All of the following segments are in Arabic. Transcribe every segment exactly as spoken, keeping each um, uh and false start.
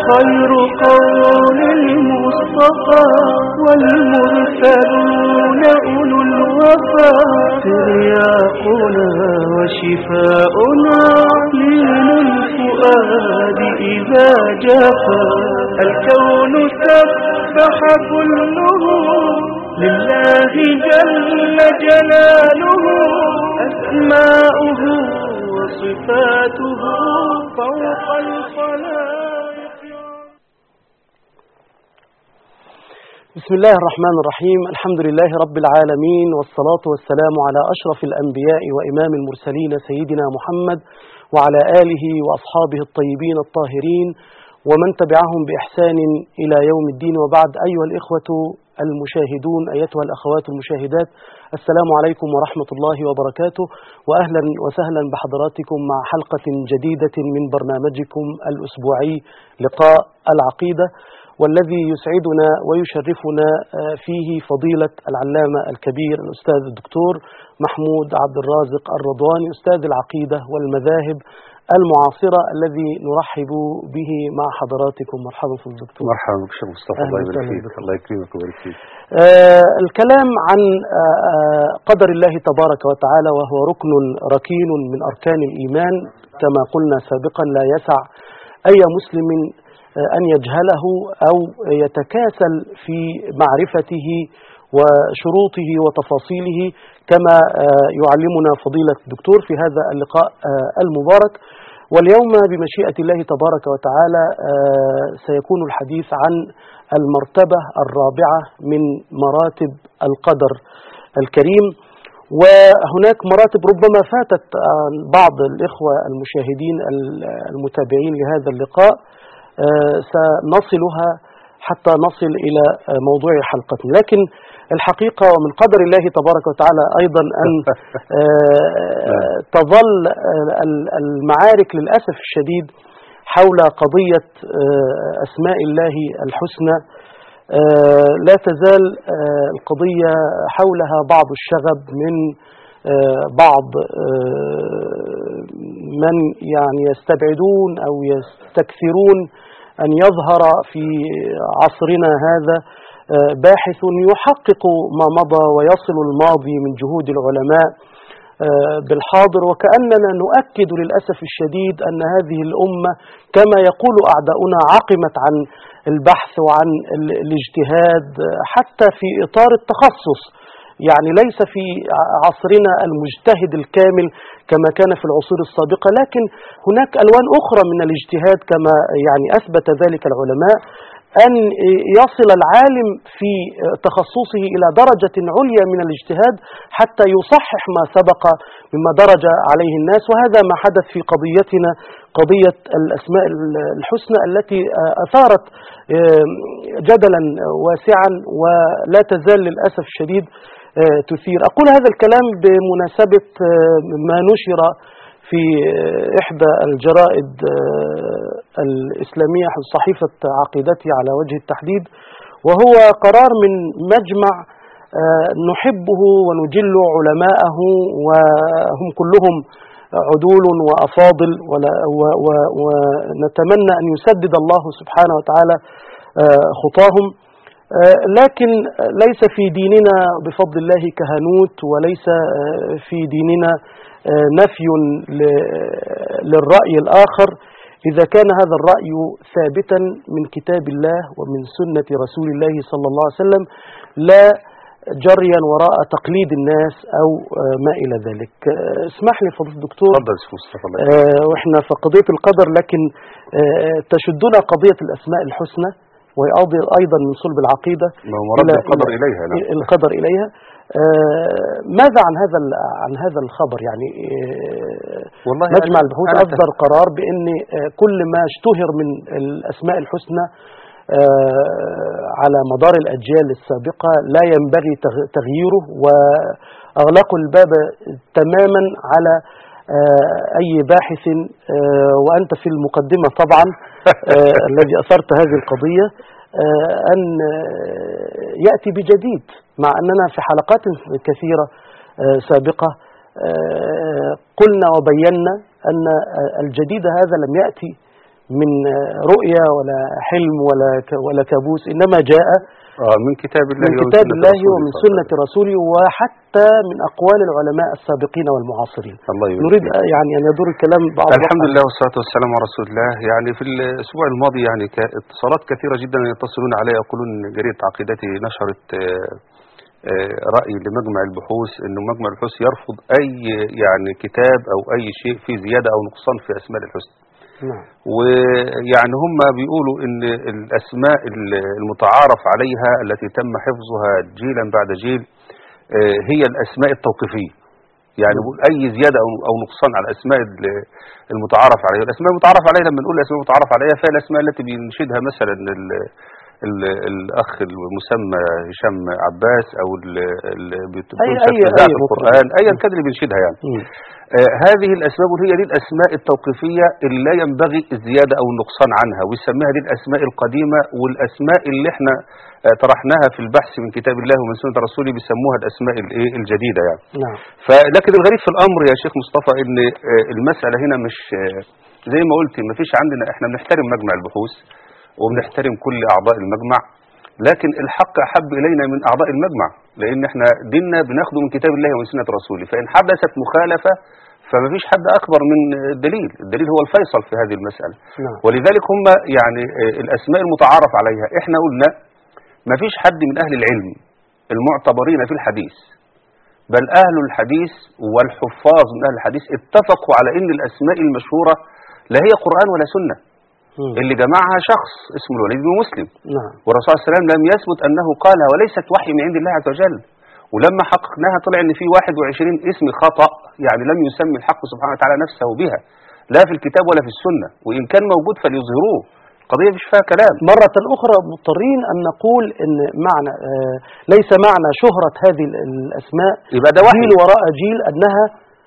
خير قول المصطفى والمرسلون أولو الوفا ترياقنا وشفاؤنا لين الفؤاد إذا جفا الكون سبح كله لله جل جلاله أسماؤه وصفاته فوق الخلائق. بسم الله الرحمن الرحيم. الحمد لله رب العالمين، والصلاة والسلام على أشرف الأنبياء وإمام المرسلين سيدنا محمد وعلى آله وأصحابه الطيبين الطاهرين ومن تبعهم بإحسان إلى يوم الدين، وبعد. أيها الإخوة المشاهدون، أيتها الأخوات المشاهدات، السلام عليكم ورحمة الله وبركاته، وأهلا وسهلا بحضراتكم مع حلقة جديدة من برنامجكم الأسبوعي لقاء العقيدة، والذي يسعدنا ويشرفنا فيه فضيلة العلامة الكبير الأستاذ الدكتور محمود عبد الرازق الرضواني، أستاذ العقيدة والمذاهب المعاصرة، الذي نرحب به مع حضراتكم. مرحبا في الدكتور. مرحبا بك شيخ مصطفى، الله يبارك فيك. الله يكرمك ويبارك فيك. آه الكلام عن آه قدر الله تبارك وتعالى، وهو ركن ركين من أركان الإيمان كما قلنا سابقا، لا يسع أي مسلم آه أن يجهله أو يتكاسل في معرفته وشروطه وتفاصيله، كما آه يعلمنا فضيلة الدكتور في هذا اللقاء آه المبارك. واليوم بمشيئة الله تبارك وتعالى آه سيكون الحديث عن المرتبة الرابعة من مراتب القدر الكريم. وهناك مراتب ربما فاتت بعض الإخوة المشاهدين المتابعين لهذا اللقاء، آه سنصلها حتى نصل إلى موضوع حلقتنا. لكن الحقيقة ومن قدر الله تبارك وتعالى أيضا أن تظل المعارك للأسف الشديد حول قضية أسماء الله الحسنى، لا تزال القضية حولها بعض الشغب من بعض من يعني يستبعدون أو يستكثرون أن يظهر في عصرنا هذا باحث يحقق ما مضى ويصل الماضي من جهود العلماء بالحاضر، وكأننا نؤكد للأسف الشديد أن هذه الأمة كما يقول أعداؤنا عقمت عن البحث وعن الاجتهاد حتى في إطار التخصص. يعني ليس في عصرنا المجتهد الكامل كما كان في العصور السابقة، لكن هناك ألوان أخرى من الاجتهاد كما يعني أثبت ذلك العلماء، أن يصل العالم في تخصصه إلى درجة عليا من الاجتهاد حتى يصحح ما سبق مما درج عليه الناس. وهذا ما حدث في قضيتنا، قضية الأسماء الحسنى، التي أثارت جدلا واسعا ولا تزال للأسف الشديد تثير. أقول هذا الكلام بمناسبة ما نشر في إحدى الجرائد الإسلامية، صحيفة عقيدتي على وجه التحديد، وهو قرار من مجمع نحبه ونجل علماءه، وهم كلهم عدول وأفاضل، ونتمنى أن يسدد الله سبحانه وتعالى خطاهم. لكن ليس في ديننا بفضل الله كهنوت، وليس في ديننا نفي للرأي الآخر إذا كان هذا الرأي ثابتا من كتاب الله ومن سنة رسول الله صلى الله عليه وسلم، لا جريا وراء تقليد الناس أو ما إلى ذلك. اسمح لي فضيلة الدكتور، آه وإحنا في قضية القدر، لكن آه تشدنا قضية الأسماء الحسنى، وهي أيضا من صلب العقيدة إلى القدر إليها. لا. القدر إليها. آه ماذا عن هذا عن هذا الخبر؟ يعني آه والله مجمع البحوث أصدر قرار بأن آه كل ما اشتهر من الأسماء الحسنى آه على مدار الأجيال السابقة لا ينبغي تغييره، وأغلقوا الباب تماما على آه أي باحث، آه وأنت في المقدمة طبعا آه الذي أثرت هذه القضية، آه أن يأتي بجديد، مع أننا في حلقات كثيرة آه سابقة آه قلنا وبينا أن الجديد هذا لم يأتي من رؤية ولا حلم ولا ولا كابوس، إنما جاء آه من كتاب الله من كتاب الله ومن سنة رسوله وحتى من أقوال العلماء السابقين والمعاصرين. الله نريد يعني أن يدور الكلام بعض الحمد لله والصلاة والسلام على رسول الله. يعني في الأسبوع الماضي يعني اتصالات كثيرة جدا يتصلون علي يقولون جريدة عقيدتي نشرت رأي لمجمع البحوث إنه مجمع البحوث يرفض أي يعني كتاب أو أي شيء فيه زيادة أو نقصان في أسماء الحسنى. نعم. ويعني هم بيقولوا إن الأسماء المتعارف عليها التي تم حفظها جيلا بعد جيل هي الأسماء التوقيفية. يعني بيقول أي زيادة أو نقصان على الأسماء المتعارف عليها. الأسماء المتعارف عليها لما نقول الأسماء المتعارف عليها فهي الأسماء التي بينشدها مثلا الأخ المسمى هشام عباس أو اللي بتنشد في ذات القرآن أيا كان اللي بينشدها يعني. آه هذه الأسماء هي دي الأسماء التوقيفية اللي لا ينبغي الزيادة أو النقصان عنها، ويسميها دي الأسماء القديمة، والأسماء اللي احنا آه طرحناها في البحث من كتاب الله ومن سنة رسوله بيسموها الأسماء الجديدة يعني. نعم. فلكن الغريب في الأمر يا شيخ مصطفى إن آه المسألة هنا مش آه زي ما قلت ما فيش عندنا، احنا بنحترم مجمع البحوث وبنحترم كل أعضاء المجمع، لكن الحق أحب إلينا من أعضاء المجمع، لأن احنا ديننا بناخده من كتاب الله ومن سنة رسوله، فإن حدثت مخالفة فما فيش حد أكبر من الدليل، الدليل هو الفيصل في هذه المسألة. نعم. ولذلك هم يعني الأسماء المتعارف عليها احنا قلنا ما فيش حد من أهل العلم المعتبرين في الحديث، بل أهل الحديث والحفاظ من أهل الحديث اتفقوا على أن الأسماء المشهورة لا هي قرآن ولا سنة، اللي جمعها شخص اسمه الوليد بن مسلم. نعم. والرسول صلى الله عليه وسلم لم يثبت أنه قالها وليست وحي من عند الله عز وجل. ولما حققناها طلع ان في واحد وعشرين اسم خطأ، يعني لم يسمي الحق سبحانه وتعالى نفسه بها لا في الكتاب ولا في السنة، وإن كان موجود فليظهروه، القضية مش فيها كلام. مرة أخرى مضطرين أن نقول أن معنى آه ليس معنى شهرة هذه الأسماء يبقى ده جيل وراء جيل أنها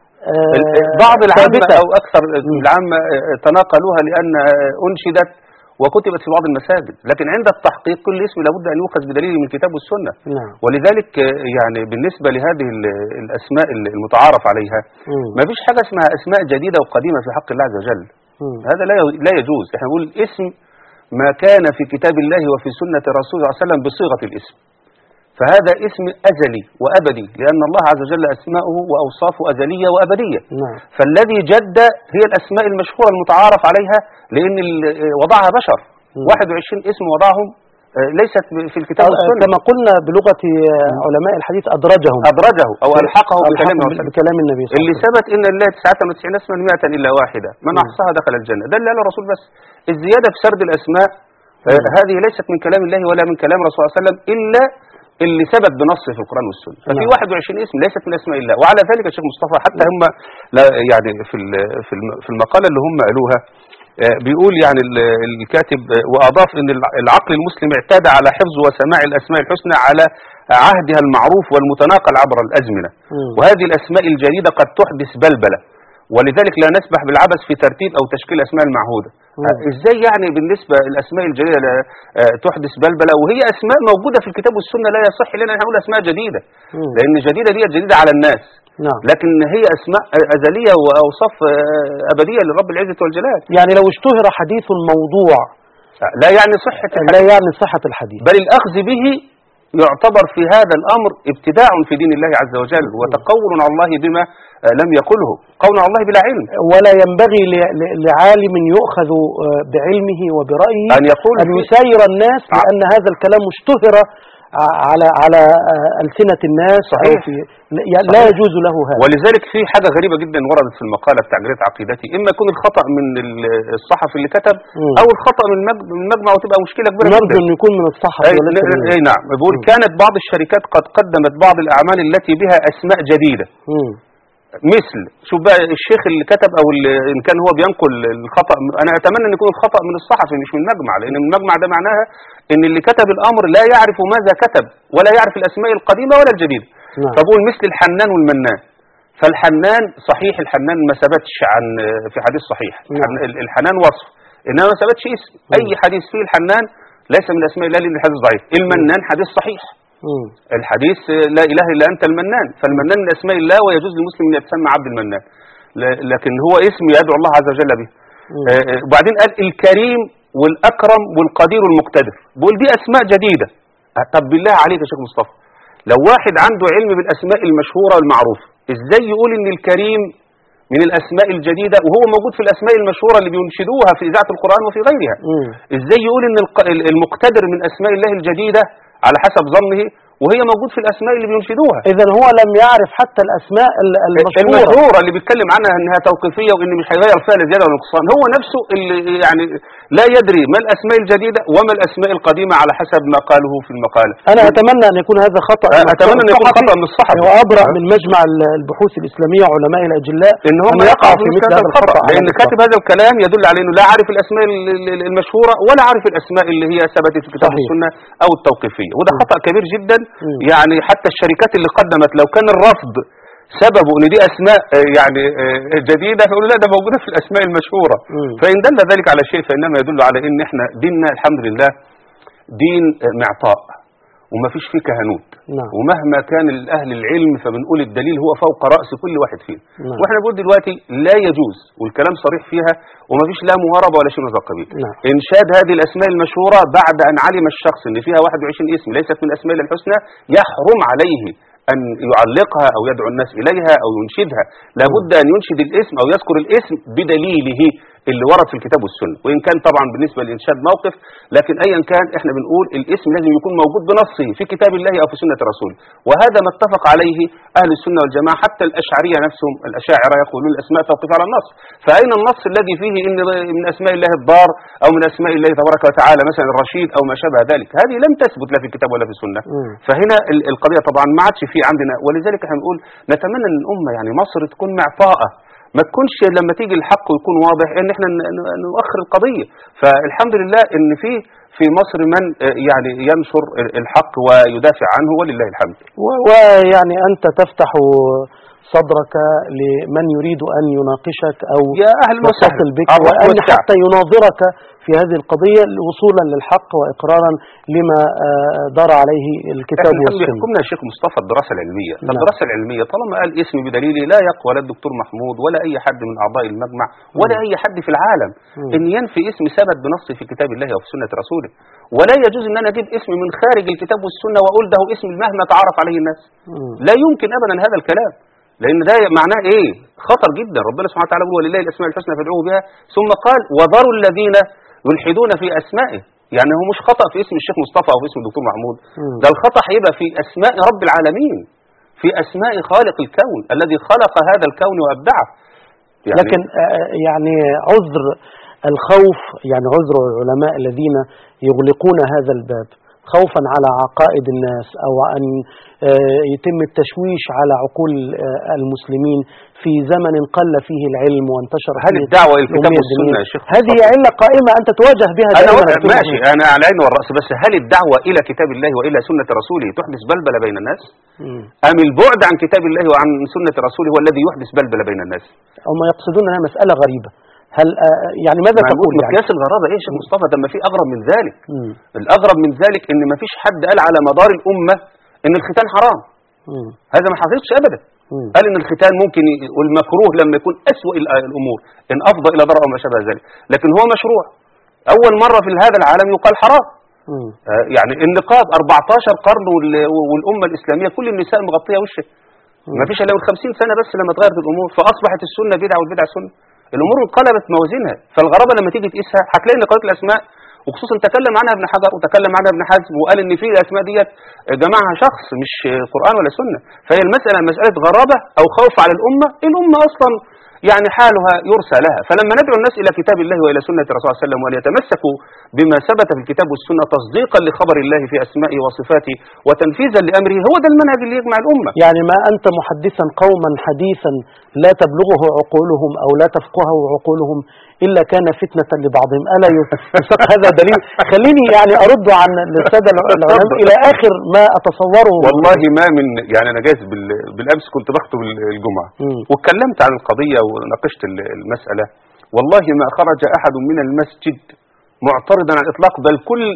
آه بعض العامة أو أكثر العامة تناقلوها لأن أنشدت وكتبت في بعض المساجد، لكن عند التحقيق كل اسم لابد أن يؤخذ بدليل من الكتاب والسنة. نعم. ولذلك يعني بالنسبة لهذه الأسماء المتعارف عليها ما فيش حاجة اسمها أسماء جديدة وقديمة في حق الله عز وجل. مم. هذا لا يجوز. احنا نقول اسم ما كان في كتاب الله وفي سنة رسول الله صلى الله عليه وسلم بصيغة الاسم، فهذا اسم أزلي وأبدي، لأن الله عز وجل أسماؤه وأوصافه أزلية وأبدية. نعم. فالذي جد هي الأسماء المشهورة المتعارف عليها، لأن وضعها بشر. مم. واحد وعشرين اسم وضعهم ليست في الكتاب والسنة، كما قلنا بلغة علماء الحديث أدرجهم أدرجه أو ألحقه بكلام, بكلام النبي صلى الله عليه وسلم. اللي ثبت إن الله تسعة وتسعين اسما مئة إلا واحدة من أحصاها دخل الجنة، ده اللي قاله الرسول. بس الزيادة في سرد الأسماء آه هذه ليست من كلام الله ولا من كلام رسول الله صلى الله عليه وسلم إلا اللي ثبت بنص في القرآن والسنة. ففي واحد وعشرين اسم ليست من أسماء الله. وعلى ذلك يا شيخ مصطفى حتى هم يعني في في المقالة اللي هم قالوها بيقول يعني الكاتب وأضاف أن العقل المسلم اعتاد على حفظ وسماع الأسماء الحسنى على عهدها المعروف والمتناقل عبر الأزمنة، وهذه الأسماء الجديدة قد تحدث بلبلة، ولذلك لا نسبح بالعبث في ترتيب أو تشكيل أسماء المعهودة. إزاي يعني بالنسبة الأسماء الجديدة تحدث بلبلة وهي أسماء موجودة في الكتاب والسنة؟ لا يصح لنا أن نقول أسماء جديدة، لأن جديدة دي جديدة على الناس. نعم. لكن هي أسماء أزلية وأوصاف أبدية للرب العزة والجلال. يعني لو اشتهر حديث موضوع لا يعني صحة الحديث، لا يعني صحة الحديث، بل الأخذ به يعتبر في هذا الأمر ابتداع في دين الله عز وجل وتقول على الله بما لم يقله، قول على الله بلا علم. ولا ينبغي لعالم يؤخذ بعلمه وبرأيه أن يقول أن يسير الناس لأن هذا الكلام اشتهر على على ألسنة الناس. صحيح. في لا يجوز له هذا. ولذلك في حاجة غريبة جدا وردت في المقالة بتاع جريدة عقيدتي، إما يكون الخطأ من الصحفي اللي كتب م. أو الخطأ من المجمع، وتبقى مشكلة كبيرة جدا. نرجو أن يكون من الصحفي. أي, أي نعم. بيقول كانت بعض الشركات قد قدمت بعض الأعمال التي بها أسماء جديدة، م. مثل شوف بقى الشيخ اللي كتب او اللي ان كان هو بينقل الخطأ، انا اتمنى ان يكون الخطأ من الصحفي مش من المجمع، لان المجمع ده معناها ان اللي كتب الامر لا يعرف ماذا كتب ولا يعرف الاسماء القديمة ولا الجديدة. نعم. فبقول مثل الحنان والمنان، فالحنان صحيح الحنان ما ثبتش عن في حديث صحيح. نعم. الحنان وصف انما ما ثبتش اسم. نعم. اي حديث فيه الحنان ليس من اسماء الله لان الحديث ضعيف. المنان حديث صحيح. مم. الحديث لا إله إلا أنت المنان، فالمنان من أسماء الله ويجوز للمسلم أن يتسمى عبد المنان، لكن هو اسم يدعو الله عز وجل به. وبعدين قال الكريم والأكرم والقدير والمقتدر، بقول دي أسماء جديدة. طب بالله عليك يا شيخ مصطفى، لو واحد عنده علم بالأسماء المشهورة المعروفة، إزاي يقول إن الكريم من الأسماء الجديدة وهو موجود في الأسماء المشهورة اللي بينشدوها في إذاعة القرآن وفي غيرها؟ م. إزاي يقول إن المقتدر من أسماء الله الجديدة على حسب ظنه وهي موجود في الأسماء اللي بينشدوها؟ إذن هو لم يعرف حتى الأسماء المشهورة المشهورة اللي بيتكلم عنها أنها توقيفية وإن مش هيغير فيها لزيادة ولا نقصان، هو نفسه اللي يعني لا يدري ما الأسماء الجديدة وما الأسماء القديمة على حسب ما قاله في المقالة. أنا أتمنى أن يكون هذا خطأ، أتمنى أن يكون خطأ من الصحفي، وأبرأ من مجمع البحوث الإسلامية وعلماء الأجلاء إن هم يقعوا في مثل هذا الخطأ، لأن كاتب هذا الكلام يدل على أنه لا عارف الأسماء المشهورة ولا عارف الأسماء اللي هي ثبتت في كتاب السنة أو التوقيفية، وده خطأ كبير جدا. م. يعني حتى الشركات اللي قدمت لو كان الرفض سببه ان دي اسماء يعني جديده فيقولوا لا ده موجوده في الاسماء المشهوره. م. فان دل ذلك على شيء فانما يدل على ان احنا ديننا الحمد لله دين معطاء وما فيش فيه كهنوت. نعم. ومهما كان الاهل العلم فبنقول الدليل هو فوق راس كل واحد فينا. نعم. واحنا بنقول دلوقتي لا يجوز والكلام صريح فيها وما فيش لا مواربه ولا شيء من هذا القبيل. نعم. انشاد هذه الاسماء المشهوره بعد ان علم الشخص ان فيها واحد وعشرين اسم ليست من الاسماء الحسنى يحرم عليه أن يعلقها أو يدعو الناس إليها أو ينشدها، لابد أن ينشد الاسم أو يذكر الاسم بدليله اللي ورد في الكتاب والسنة، وإن كان طبعا بالنسبة للإنشاد موقف، لكن أيا كان إحنا بنقول الاسم لازم يكون موجود بنصه في كتاب الله أو في سنة رسوله، وهذا ما اتفق عليه أهل السنة والجماعة. حتى الأشعرية نفسهم الأشاعرة يقولون الأسماء توقف على النص، فأين النص الذي فيه إن من أسماء الله الضار أو من أسماء الله تبارك وتعالى مثلا الرشيد أو ما شابه ذلك؟ هذه لم تثبت لا في الكتاب ولا في السنة. فهنا القضية طبعا ما عادش في عندنا، ولذلك احنا بنقول نتمنى ان الامه يعني مصر تكون معطاءه، ما تكونش لما تيجي الحق ويكون واضح ان احنا نؤخر القضيه. فالحمد لله ان في في مصر من يعني ينشر الحق ويدافع عنه ولله الحمد. ويعني انت تفتح صدرك لمن يريد أن يناقشك أو يا أهل يتصل بك وأن حتى يناظرك في هذه القضية وصولا للحق وإقرارا لما دار عليه الكتاب والسنة. يحكمنا الشيخ مصطفى الدراسة العلمية. نعم. الدراسة العلمية طالما قال اسمي بدليل لا يقوى لا الدكتور محمود ولا أي حد من أعضاء المجمع ولا أي حد في العالم م. إن ينفي اسم ثبت بنص في كتاب الله وفي سنة رسوله، ولا يجوز أن أنا أجيب اسم من خارج الكتاب والسنة وأقول ده اسم مهما تعرف عليه الناس. م. لا يمكن أبدا هذا الكلام، لأن ده معناه إيه؟ خطر جدا. ربنا سبحانه وتعالى يقول ولله الأسماء الحسنى فادعوه بها، ثم قال وذروا الذين يلحدون في أسمائه. يعني هو مش خطأ في اسم الشيخ مصطفى أو في اسم الدكتور محمود، ده الخطأ هيبقى في أسماء رب العالمين، في أسماء خالق الكون الذي خلق هذا الكون وأبدعه. يعني لكن يعني عذر الخوف، يعني عذر العلماء الذين يغلقون هذا الباب خوفا على عقائد الناس أو أن يتم التشويش على عقول المسلمين في زمن قل فيه العلم وانتشر هل الدعوة إلى الكتاب والسنة يا شيخ؟ هذه علة قائمة أنت تواجه بها دائما. أنا ماشي، أنا على العين والرأس، بس هل الدعوة إلى كتاب الله وإلى سنة رسوله تحدث بلبلة بين الناس؟ م. أم البعد عن كتاب الله وعن سنة رسوله هو الذي يحدث بلبلة بين الناس؟ هم يقصدون أنها مسألة غريبة. هل يعني ماذا تقول؟ مقياس يعني؟ الغرابة إيه يا شيخ مصطفى؟ ده ما في أغرب من ذلك. م. الأغرب من ذلك إن ما فيش حد قال على مدار الأمة إن الختان حرام. م. هذا ما حصلش أبدا. م. قال إن الختان ممكن والمكروه لما يكون أسوأ الأمور إن أفضى إلى ضرر أو ما شابه ذلك، لكن هو مشروع. أول مرة في هذا العالم يقال حرام. م. آه يعني النقاب أربعة عشر قرن والأمة الإسلامية كل النساء مغطية وشها. ما فيش إلا خمسين سنة بس لما تغيرت الأمور فأصبحت السنة بدعة والبدعة سنة. الأمور انقلبت موازينها، فالغرابة لما تيجي تقيسها هتلاقي ان قضية الأسماء وخصوصا تكلم عنها ابن حجر وتكلم عنها ابن حزم وقال ان في الأسماء ديت جمعها شخص مش قرآن ولا سنة. فهي المسألة مسألة غرابة أو خوف على الأمة، الأمة أصلا يعني حالها يرسى لها. فلما ندعو الناس إلى كتاب الله وإلى سنة رسول الله صلى الله عليه وسلم وأن يتمسكوا بما ثبت في الكتاب والسنة تصديقا لخبر الله في أسمائه وصفاته وتنفيذا لأمره، هو ده المنهج اللي يجمع الأمة. يعني ما أنت محدثا قوما حديثا لا تبلغه عقولهم أو لا تفقهه عقولهم إلا كان فتنة لبعضهم، ألا يسق هذا دليل؟ خليني يعني أرد عن السادة العلماء إلى آخر ما أتصوره. والله ما من يعني أنا جايز بالأمس كنت بخطب الجمعة واتكلمت عن القضية وناقشت المسألة، والله ما خرج أحد من المسجد معترضا على الإطلاق، بل كل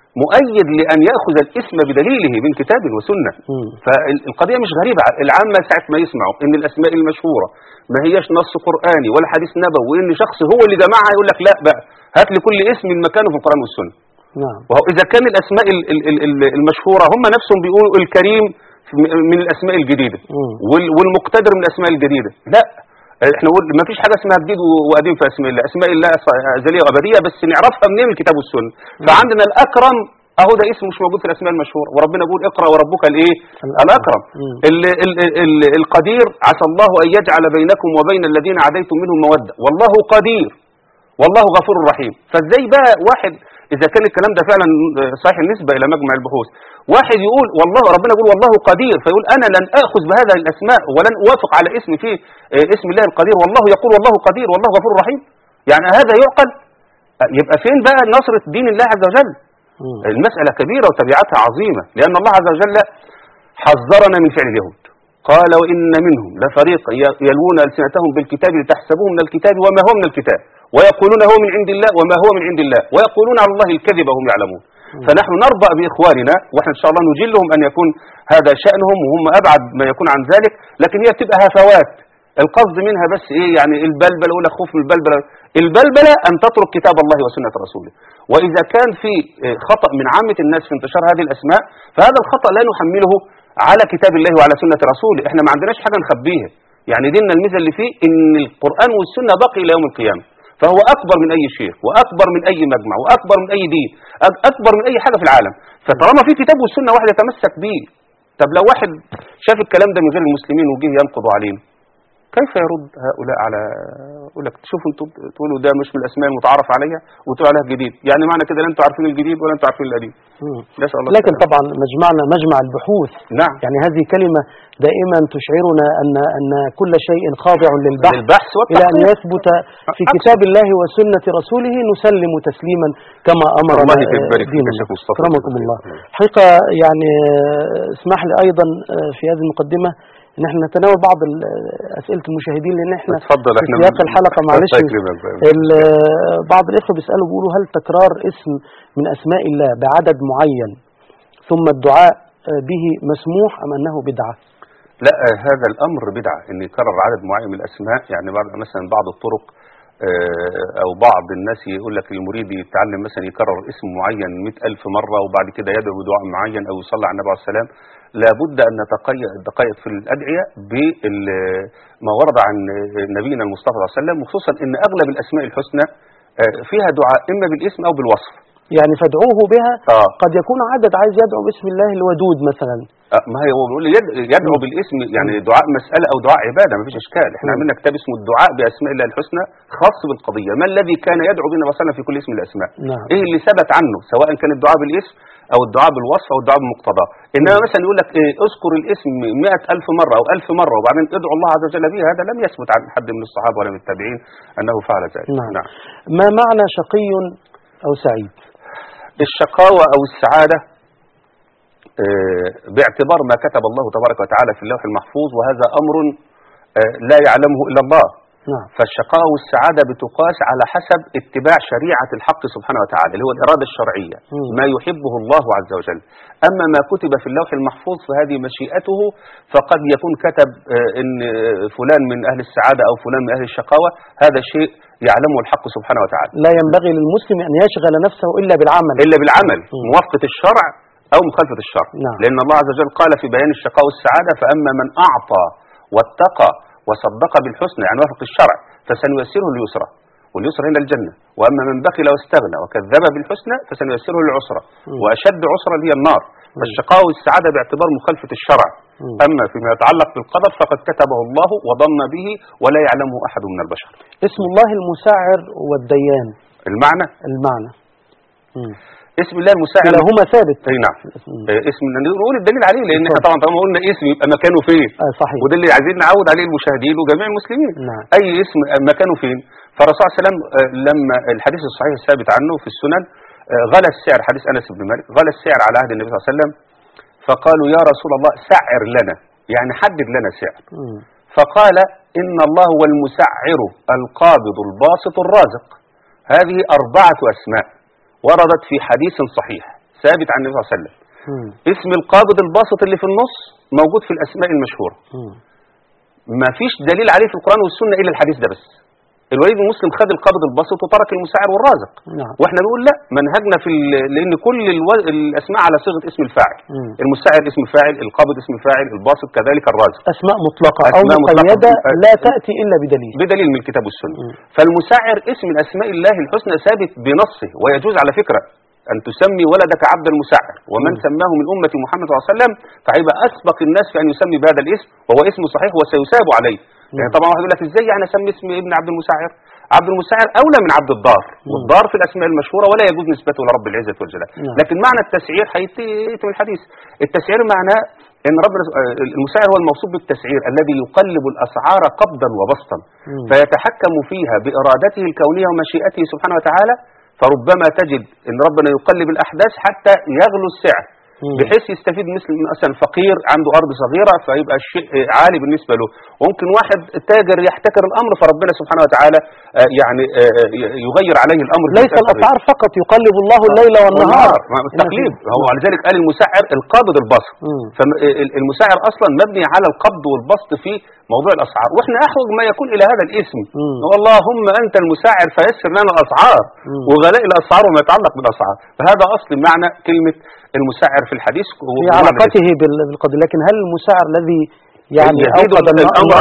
مؤيد لأن يأخذ الاسم بدليله من كتاب وسنة. مم. فالقضية مش غريبة. العامة ساعة ما يسمعوا إن الأسماء المشهورة ما هيش نص قرآني ولا حديث نبوي وإن شخص هو اللي جمعها، يقول لك لا بقى هات لي كل اسم من مكانه في القرآن والسنة. نعم. وهو إذا كان الأسماء ال- ال- ال- المشهورة هم نفسهم بيقولوا الكريم من الأسماء الجديدة مم. وال- والمقتدر من الأسماء الجديدة، لا احنا نقول ما فيش حاجه اسمها جديد وقديم في اسماء الله. اسماء الله ازليه وابديه، بس نعرفها منين؟ من الكتاب والسنه. فعندنا الاكرم اهو ده اسم مش موجود في الاسماء المشهوره، وربنا بيقول اقرا وربك الايه؟ الاكرم. ال ال ال القدير عسى الله ان يجعل بينكم وبين الذين عاديتم منهم موده والله قدير والله غفور رحيم. فازاي بقى واحد اذا كان الكلام ده فعلا صحيح النسبه الى مجمع البحوث، واحد يقول والله ربنا يقول والله قدير فيقول انا لن اخذ بهذا الاسماء ولن اوافق على اسم فيه اسم الله القدير، والله يقول والله قدير والله غفور رحيم، يعني هذا يعقل؟ يبقى فين بقى نصرة دين الله عز وجل؟ المسألة كبيرة وتبعاتها عظيمة، لأن الله عز وجل حذرنا من فعل اليهود، قال وإن منهم لفريقا يلوون ألسنتهم بالكتاب لتحسبوه من الكتاب وما هو من الكتاب ويقولون هو من عند الله وما هو من عند الله ويقولون على الله الكذب وهم يعلمون. فنحن نربأ بإخواننا واحنا إن شاء الله نجلهم أن يكون هذا شأنهم وهم أبعد ما يكون عن ذلك، لكن هي بتبقى هفوات، القصد منها بس إيه يعني البلبلة، ولا خوف من البلبلة. البلبلة أن تترك كتاب الله وسنة رسوله، وإذا كان في خطأ من عامة الناس في انتشار هذه الأسماء فهذا الخطأ لا نحمله على كتاب الله وعلى سنة رسوله، احنا ما عندناش حاجة نخبيها. يعني ديننا الميزة اللي فيه إن القرآن والسنة باقي إلى يوم القيامة، فهو أكبر من أي شيخ وأكبر من أي مجمع وأكبر من أي دين، أكبر من أي حاجة في العالم. فطالما في كتاب والسنة واحد يتمسك به، طب لو واحد شاف الكلام ده من غير المسلمين وجه ينقض علينا كيف يرد هؤلاء على يقول لك شوفوا انتوا تقولوا ده مش من الاسماء المتعارف عليها وتقولوا عليها جديد، يعني معنى كده لا انتوا عارفين الجديد ولا انتوا عارفين القديم. لكن السلام. طبعا مجمعنا مجمع البحوث، نعم. يعني هذه كلمة دائما تشعرنا ان ان كل شيء خاضع للبحث, للبحث الى ان يثبت في كتاب الله وسنة رسوله نسلم تسليما كما امرنا ديننا. اكرمكم الله. حقيقة يعني اسمح لي ايضا في هذه المقدمة ان احنا نتناول بعض اسئله المشاهدين، لان احنا اتفضل في سياق الحلقه معلش بعض الاخوه بيسالوا بيقولوا هل تكرار اسم من اسماء الله بعدد معين ثم الدعاء به مسموح ام انه بدعه؟ لا هذا الامر بدعه، ان يكرر عدد معين من الاسماء. يعني بعض مثلا بعض الطرق او بعض الناس يقول لك المريد يتعلم مثلا يكرر اسم معين مئة ألف مره وبعد كده يدعو بدعاء معين او يصلي على النبي عليه السلام. لابد أن نتقيد في الأدعية بما ورد عن نبينا المصطفى صلى الله عليه وسلم، وخصوصا أن أغلب الأسماء الحسنى فيها دعاء إما بالاسم أو بالوصف. يعني فادعوه بها آه. قد يكون عدد عايز يدعو باسم الله الودود مثلا، آه ما هي هو بيقول يدعو بالاسم، يعني دعاء مسألة أو دعاء عبادة، ما فيش إشكال. إحنا عملنا كتاب اسمه الدعاء بأسماء الله الحسنى خاص بالقضية ما الذي كان يدعو به مثلا في كل اسم من الأسماء. نعم. إيه اللي ثبت عنه سواء كان الدعاء بالاسم أو الدعاء بالوصف أو الدعاء بالمقتضى. إنما مثلا يقول لك إيه اذكر الاسم مئة ألف مرة أو ألف مرة وبعدين ادعو الله عز وجل به، هذا لم يثبت عن حد من الصحابة ولا من التابعين أنه فعل ذلك. نعم. نعم. ما معنى شقي أو سعيد؟ الشقاوة أو السعادة باعتبار ما كتب الله تبارك وتعالى في اللوح المحفوظ، وهذا أمر لا يعلمه إلا الله. نعم. فالشقاء والسعادة بتقاس على حسب اتباع شريعة الحق سبحانه وتعالى اللي هو الإرادة الشرعية، مم. ما يحبه الله عز وجل. أما ما كتب في اللوح المحفوظ فهذه مشيئته، فقد يكون كتب إن فلان من أهل السعادة أو فلان من أهل الشقاوة، هذا شيء يعلمه الحق سبحانه وتعالى. لا ينبغي للمسلم أن يشغل نفسه إلا بالعمل إلا بالعمل مم. موافقة الشرع أو مخالفة الشرع. نعم. لأن الله عز وجل قال في بيان الشقاء والسعادة فأما من أعطى واتقى وصدق بالحسنى، يعني وافق الشرع، فسنيسره اليسرى، واليسرى هنا الجنة. وأما من بخل واستغنى وكذب بالحسنى فسنيسره للعسرى، وأشد عسرى هي النار. فالشقاء والسعادة باعتبار مخالفة الشرع. أما فيما يتعلق بالقدر فقد كتبه الله وضن به ولا يعلمه أحد من البشر. اسم الله المسعر والديان، المعنى المعنى مم. اسم الله المساعد هما ثابت. اي نعم. اسم نقول الدليل عليه، لان احنا طبعا طالما قلنا اسم يبقى مكانه فين. آه صحيح. وده اللي عايزين نعود عليه المشاهدين وجميع المسلمين. نعم. اي اسم مكانه فين. فالرسول صلى الله عليه وسلم لما الحديث الصحيح الثابت عنه في السنن غلى السعر، حديث انس بن مالك، غلى السعر على عهد النبي صلى الله عليه وسلم، فقالوا يا رسول الله سعر لنا، يعني حدد لنا سعر. مم. فقال ان الله هو المسعر القابض الباسط الرازق. هذه اربعه اسماء وردت في حديث صحيح ثابت عن النبي صلى الله عليه وسلم. مم. اسم القابض الباسط اللي في النص موجود في الأسماء المشهورة. مم. ما فيش دليل عليه في القرآن والسنة إلا الحديث ده بس. الوليد بن مسلم خد القابض الباسط وترك المساعر والرازق. نعم. واحنا نقول لا، منهجنا في لان كل الو... الاسماء على صيغه اسم الفاعل. مم. المساعر اسم الفاعل، القابض اسم الفاعل، الباسط كذلك الرازق. أسماء مطلقة أسماء أو مقيدة مطلقة. لا تأتي إلا بدليل. بدليل من الكتاب والسنه. مم. فالمساعر اسم من اسماء الله الحسنى ثابت بنصه، ويجوز على فكره أن تسمي ولدك عبد المساعر، ومن مم. سماه من أمة محمد صلى الله عليه وسلم فهيبقى أسبق الناس في أن يسمي بهذا الاسم، وهو اسم صحيح وسيثاب عليه. يعني طبعا واحد يقول لك إزاي يعني أسمي اسم ابن عبد المساعر؟ عبد المساعر أولى من عبد الدار، مم. والدار في الأسماء المشهورة ولا يجوز نسبته لرب العزة والجلال. نعم. لكن معنى التسعير هيأتي من الحديث. التسعير معناه إن ربنا المساعر هو الموصوف بالتسعير الذي يقلب الأسعار قبضا وبسطا، مم. فيتحكم فيها بإرادته الكونية ومشيئته سبحانه وتعالى. فربما تجد ان ربنا يقلب الاحداث حتى يغلو السعر، مم. بحيث يستفيد مثل مثلا فقير عنده ارض صغيره فيبقى الشيء عالي بالنسبه له، وممكن واحد تاجر يحتكر الامر فربنا سبحانه وتعالى يعني يغير عليه الامر. ليس الاسعار فقط، يقلب الله الليل والنهار. التقليب هو ولذلك قال المسعر القابض البسط. فالمسعر اصلا مبني على القبض والبسط في موضوع الاسعار، واحنا احوج ما يكون الى هذا الاسم. اللهم انت المسعر فيسر لنا الاسعار، مم. وغلاء الاسعار وما يتعلق بالاسعار، فهذا اصل معنى كلمه المسعر في الحديث في علاقته بالقدر. لكن هل المسعر الذي يعني اوقد الامر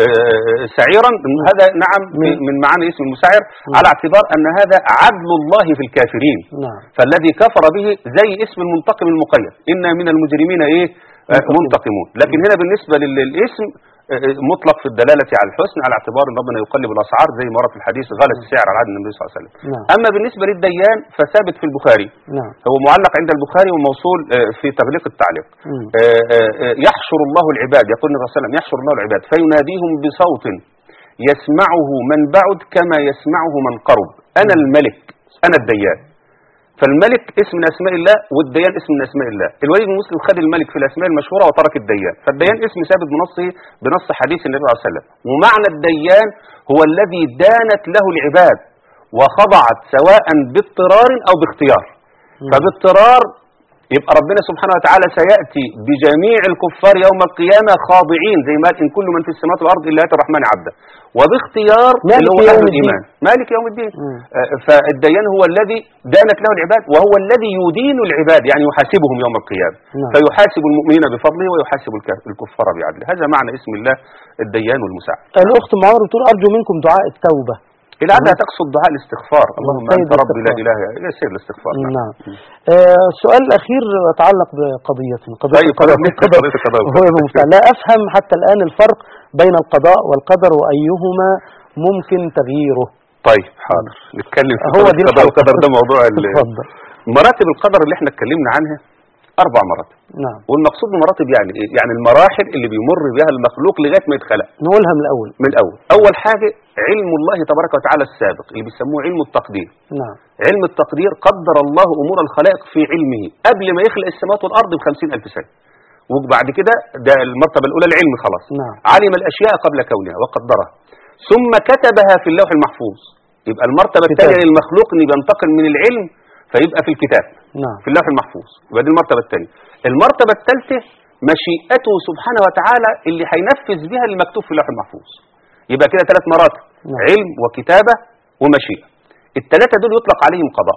سعيرا، هذا نعم مم. من معاني اسم المسعر، مم. على اعتبار ان هذا عدل الله في الكافرين. نعم. فالذي كفر به زي اسم المنتقم المقيد، إن من المجرمين ايه منتقمون. لكن هنا بالنسبة للاسم مطلق في الدلالة على الحسن، على اعتبار ان ربنا يقلب الاسعار زي ما ورد في الحديث غلت السعر على عهد النبي صلى الله عليه وسلم. نعم. اما بالنسبة للديان فثابت في البخاري. نعم. هو معلق عند البخاري وموصول في تغليق التعليق. مم. يحشر الله العباد، يقول النبي صلى الله عليه وسلم يحشر الله العباد فيناديهم بصوت يسمعه من بعد كما يسمعه من قرب، انا الملك انا الديان. فالملك اسم من اسماء الله، والديان اسم من اسماء الله. الوليد بن مسلم خد الملك في الاسماء المشهوره وترك الديان، فالديان اسم ثابت بنصه بنص حديث النبي صلى الله عليه وسلم. ومعنى الديان هو الذي دانت له العباد وخضعت سواء باضطرار او باختيار. فباضطرار يبقى ربنا سبحانه وتعالى سياتي بجميع الكفار يوم القيامه خاضعين، زي ما ان كل من في السماوات والارض الا اتى الرحمن عبدا. وباختيار اللي هو اهل الايمان، مالك يوم الدين. آه فالديان هو الذي دانت له العباد، وهو الذي يدين العباد يعني يحاسبهم يوم القيامه. نعم. فيحاسب المؤمنين بفضله ويحاسب الكفار بعدله. هذا معنى اسم الله الديان والمساعد. الاخت معمر بتقول ارجو منكم دعاء التوبه. لعلها تقصد دعاء الاستغفار، اللهم انت رب لا اله الا يسير الاستغفار. نعم. نعم. آه السؤال الاخير يتعلق بقضيه قضيه القضاء والقدر. هو مفتاح لا افهم حتى الان الفرق بين القضاء والقدر وايهما ممكن تغييره. طيب حاضر نتكلم في هو دي القضاء والقدر. ده موضوع مراتب القدر اللي احنا اتكلمنا عنها اربع مراتب. نعم. والمقصود بمراتب يعني ايه؟ يعني المراحل اللي بيمر بها المخلوق لغايه ما يتخلق. نقولها من الاول. من الاول. اول حاجه علم الله تبارك وتعالى السابق اللي بيسموه علم التقدير. نعم. علم التقدير قدر الله امور الخلائق في علمه قبل ما يخلق السماوات والارض بخمسين الف سنه. وبعد كده ده المرتبه الاولى العلم خلاص. نعم. علم الاشياء قبل كونها وقدرها، ثم كتبها في اللوح المحفوظ. يبقى المرتبه الثانيه للمخلوق ان بينتقل من العلم فيبقى في الكتاب. نعم. في اللوح المحفوظ. يبقى دي المرتبه الثانيه. المرتبه الثالثه مشيئته سبحانه وتعالى اللي هينفذ بها المكتوب في اللوح المحفوظ. يبقى كده ثلاث مراتب. نعم. علم وكتابه ومشيئه. الثلاثه دول يطلق عليهم قضاء.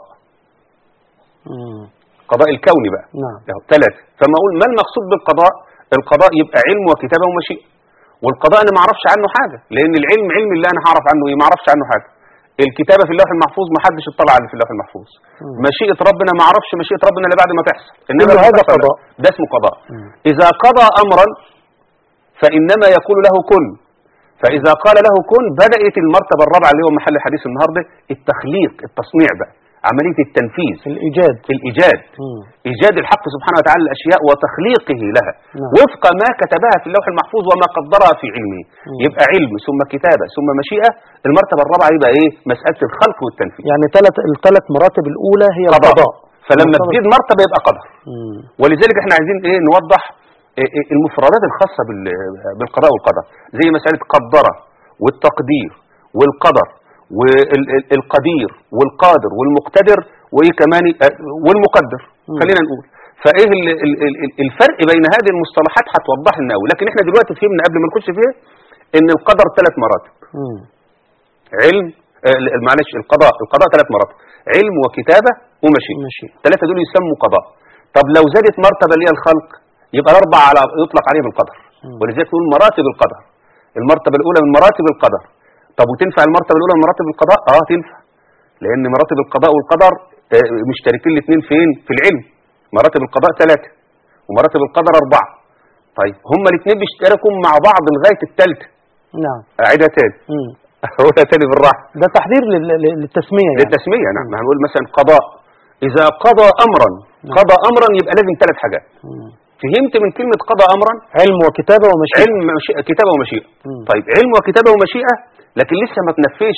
مم. قضاء الكوني بقى. نعم. ثلاثه. فما اقول ما المقصود بالقضاء؟ القضاء يبقى علم وكتابه ومشيئه. والقضاء انا ما اعرفش عنه حاجه، لان العلم علم اللي انا هعرف عنه ايه، ما اعرفش عنه حاجه. الكتابه في اللوح المحفوظ ما حدش اطلع عليه في اللوح المحفوظ. مم. مشيئه ربنا ما اعرفش مشيئه ربنا اللي بعد ما تحصل، انما هذا قضاء. ده اسمه قضاء. مم. اذا قضى امرا فانما يقول له كن، فاذا قال له كن بدات المرتبه الرابعه اللي هو محل حديث النهارده التخليق، التصنيع بقى، عمليه التنفيذ، الايجاد. الايجاد مم. ايجاد الحق سبحانه وتعالى الاشياء وتخليقه لها. نعم. وفق ما كتبها في اللوح المحفوظ وما قدرها في علمه. مم. يبقى علم ثم كتابه ثم مشيئه. المرتبه الرابعه يبقى ايه؟ مساله الخلق والتنفيذ. يعني ثلاث الثلاث مراتب الاولى هي القضاء، فلما تزيد مرتبه يبقى قدر. مم. ولذلك احنا عايزين ايه نوضح إيه المفردات الخاصه بالقضاء والقدر، زي مساله قدر والتقدير والقدر والقدير والقادر والمقتدر وايه كمان والمقدر. خلينا نقول. فايه ال ال ال الفرق بين هذه المصطلحات هتوضح لنا قوي. لكن احنا دلوقتي فهمنا قبل ما نخش فيها ان القدر ثلاث مراتب. مم. علم آه معلش القضاء القضاء ثلاث مراتب: علم وكتابه ومشيئه. ثلاثه دول يسموا قضاء. طب لو زادت مرتبه اللي هي الخلق يبقى الاربع على يطلق عليه بالقدر. ولذلك نقول مراتب القدر. المرتبه الاولى من مراتب القدر. طب وتنفع المرتبه الاولى من مراتب القضاء؟ اه تنفع، لان مراتب القضاء والقدر آه مشتركين الاثنين فين؟ في العلم. مراتب القضاء ثلاثه ومراتب القدر اربعه. طيب هما الاثنين بيشتركوا مع بعض لغايه الثالثه. نعم. اعيدها تاني. اقولها تاني بالراحه. ده تحضير للتسميه يعني. للتسميه. نعم. هنقول مثلا قضاء، اذا قضى امرا. نعم. قضى امرا يبقى لازم ثلاث حاجات. مم. فهمت من كلمه قضى امرا؟ علم وكتابه ومشيئه. علم مشيئة كتابه ومشيئه. مم. طيب علم وكتابه ومشيئه، لكن لسه ما تنفذش.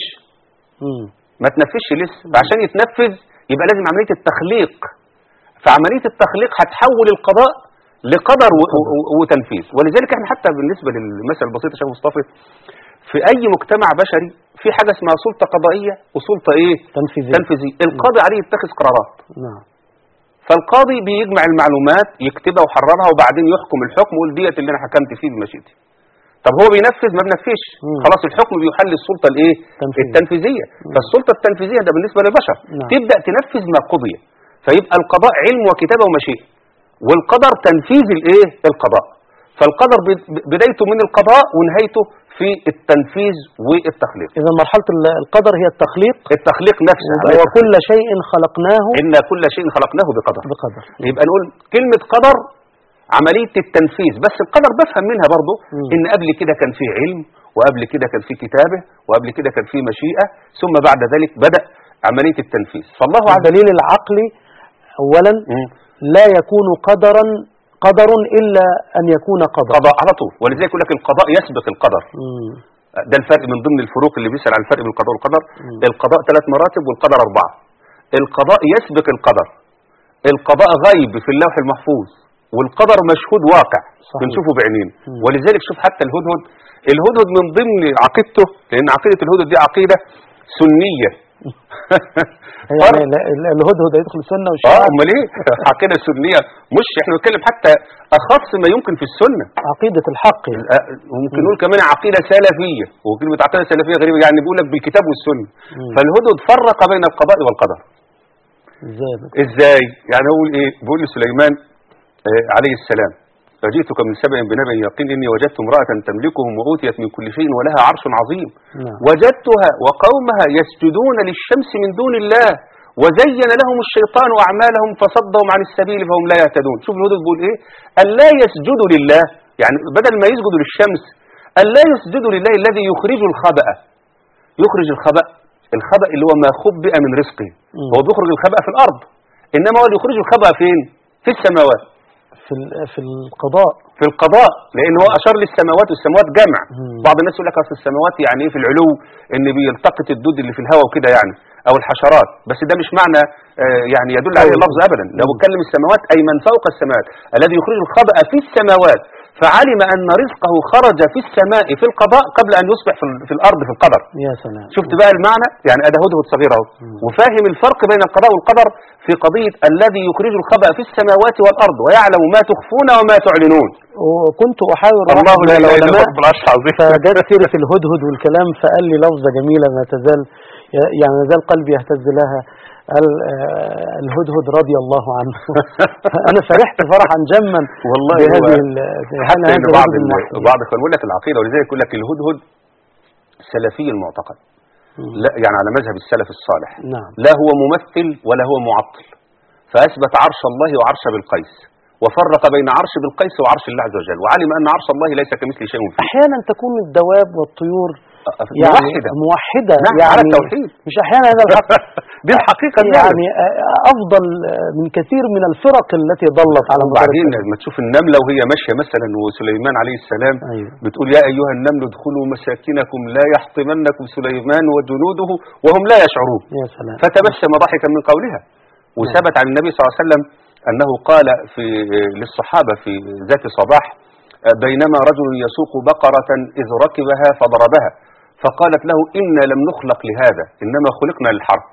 ما تنفذش لسه. فعشان يتنفذ يبقى لازم عمليه التخليق. فعمليه التخليق هتحول القضاء لقدر وتنفيذ. ولذلك احنا حتى بالنسبه للمثل البسيط يا شيخ مصطفى، في اي مجتمع بشري في حاجه اسمها سلطه قضائيه وسلطه ايه؟ تنفيذيه. تنفيذيه. القاضي عليه يتخذ قرارات. نعم. فالقاضي بيجمع المعلومات يكتبها ويحررها وبعدين يحكم الحكم ويقول ديت اللي انا حكمت فيه بمشيئتي. طب هو بينفذ ما بنفذش. خلاص الحكم بيحل السلطه الايه؟ تنفيذية. التنفيذيه. مم. فالسلطه التنفيذيه ده بالنسبه للبشر. نعم. تبدا تنفذ ما قضي. فيبقى القضاء علم وكتابه ومشيئه، والقدر تنفيذ الايه؟ القضاء. فالقدر بدايته من القضاء ونهايته في التنفيذ والتخليق. إذا مرحلة القدر هي التخليق. التخليق نفسه. وكل شيء خلقناه. إن كل شيء خلقناه بقدر. بقدر. يبقى نقول كلمة قدر عملية التنفيذ. بس القدر بفهم منها برضو م. إن قبل كده كان فيه علم، وقبل كده كان فيه كتابة، وقبل كده كان فيه مشيئة، ثم بعد ذلك بدأ عملية التنفيذ. فالله عز وجل الدليل العقلي أولا م. لا يكون قدرا قدر إلا أن يكون قدر. قضاء على طول. ولذلك يقول لك القضاء يسبق القدر. مم. ده الفرق من ضمن الفروق اللي بيسأل عن الفرق بين القضاء والقدر. مم. القضاء ثلاث مراتب والقدر أربعة. القضاء يسبق القدر. القضاء غيب في اللوح المحفوظ، والقدر مشهود واقع. صحيح. بنشوفه بعينين. مم. ولذلك شوف حتى الهدهد الهدهد من ضمن عقيدته، لأن عقيدة الهدهد دي عقيدة سنية. يعني الهدهد يدخل السنه والشيعة. اه امال ايه؟ عقيده سنيه. مش احنا بنتكلم حتى اخص ما يمكن في السنه. عقيده الحق. وممكن نقول كمان عقيده سلفيه. وكلمه عقيده سلفيه غريبه يعني بيقول لك بالكتاب والسنه. مم. فالهدهد فرق بين القضاء والقدر. ازاي؟ ازاي؟ يعني هو ايه؟ بيقول لسليمان آه عليه السلام: فجئتك من سبأ بنبأ يقين إني وجدت امرأة تملكهم وأوتيت من كل شيء ولها عرش عظيم. نعم. وجدتها وقومها يسجدون للشمس من دون الله وزين لهم الشيطان أعمالهم فصدهم عن السبيل فهم لا يهتدون. شوف الهدهد بيقول إيه؟ ألا يسجدوا لله، يعني بدل ما يسجدوا للشمس ألا يسجدوا لله الذي يخرج الخبأ. يخرج الخبأ، الخبأ اللي هو ما خبئ من رزقه. م. هو بيخرج الخبأ في الأرض، إنما هو اللي يخرج الخبأ فين؟ في السماوات. في في القضاء. في القضاء، لان هو اشار للسماوات، والسماوات جمع. مم. بعض الناس يقول لك اصل السماوات يعني ايه في العلو، ان بيلتقط الدود اللي في الهواء وكده يعني، او الحشرات. بس ده مش معنى آه يعني يدل عليه اللفظ ابدا. لو اتكلم السماوات اي من فوق السماوات الذي يخرج الخبأ في السماوات، فعلم ان رزقه خرج في السماء في القضاء قبل ان يصبح في, في الارض في القدر. يا سلام. شفت بقى المعنى؟ يعني ده هدهد صغير اهو، وفاهم الفرق بين القضاء والقدر في قضيه الذي يخرج الخبأ في السماوات والارض ويعلم ما تخفون وما تعلنون. وكنت احاول الله لا اله الا الله فجت سيره الهدهد والكلام فقال لي لفظه جميله ما تزال يعني ما زال قلبي يهتز لها. الهدهد رضي الله عنه. انا فرحت فرحا جما والله بهذه حتى ان بعض بعض يقول لك العقيده، ولذلك يقول لك الهدهد سلفي المعتقد. لا يعني على مذهب السلف الصالح. نعم. لا هو ممثل ولا هو معطل، فاثبت عرش الله وعرش بالقيس، وفرق بين عرش بالقيس وعرش الله عز وجل، وعلم ان عرش الله ليس كمثله شيء فيه. احيانا تكون الدواب والطيور يعني موحدة موحدة نعم يعني على التوحيد، مش أحيانا هذا الحق دي الحقيقة يعني أفضل من كثير من الفرق التي ضلت على مدار. وبعدين لما تشوف النملة وهي ماشية مثلا وسليمان عليه السلام أيوه. بتقول يا أيها النمل ادخلوا مساكنكم لا يحطمنكم سليمان وجنوده وهم لا يشعرون. يا سلام. فتبسم ضحكا من قولها. وثبت عن النبي صلى الله عليه وسلم أنه قال في للصحابة في ذات صباح بينما رجل يسوق بقرة إذ ركبها فضربها فقالت له إنا لم نخلق لهذا إنما خلقنا للحرب.